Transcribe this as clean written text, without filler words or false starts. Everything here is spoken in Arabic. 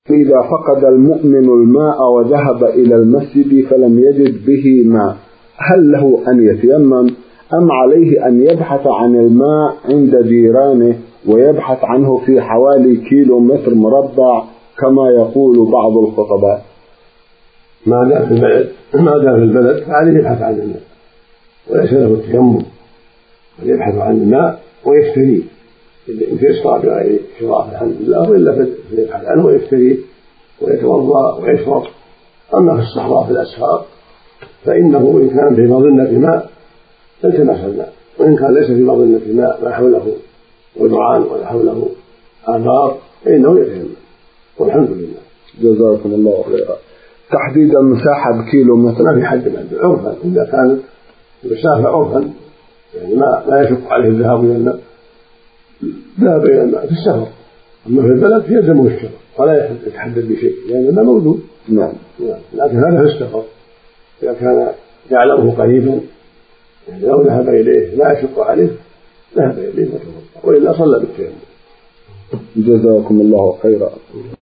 إذا فقد المؤمن الماء وذهب إلى المسجد فلم يجد به ماء، هل له أن يتيمم أم عليه أن يبحث عن الماء عند جيرانه ويبحث عنه في حوالي كيلومتر مربع كما يقول بعض الخطباء؟ ما دام في البلد فعليه يبحث عن الماء وليس له التيمم، بل يبحث عن الماء ويشتريه إن تيسر بغير شراء الحمد لله، وإلا فيبحث عنه ويشتريه ويتوضأ ويشرب. أما في الصحراء في الأسفار فإنه إن كان في مظنة ماء فالتمس الماء، وإن كان ليس في مظنة ماء ما حوله ودران ولا حوله آبار فإنه يتيمم، والحمد لله. جزاكم الله خيرا. تحديد المساحة بكيلومتر ما في حد عنده عرفا، إذا كانت المسافة عرفا يعني ما يشق عليه الذهاب إلى الماء ذهب إلى الماء في السفر. أما في البلد يلزمه الشرع ولا يتحدد بشيء لأن الماء موجود. نعم. لكن هذا في السفر إذا كان يعلمه قريبا يعني لو ذهب إليه لا يشق عليه ذهب إليه وتوضأ، وإلا صلى بالتيمم. جزاكم الله خيرا.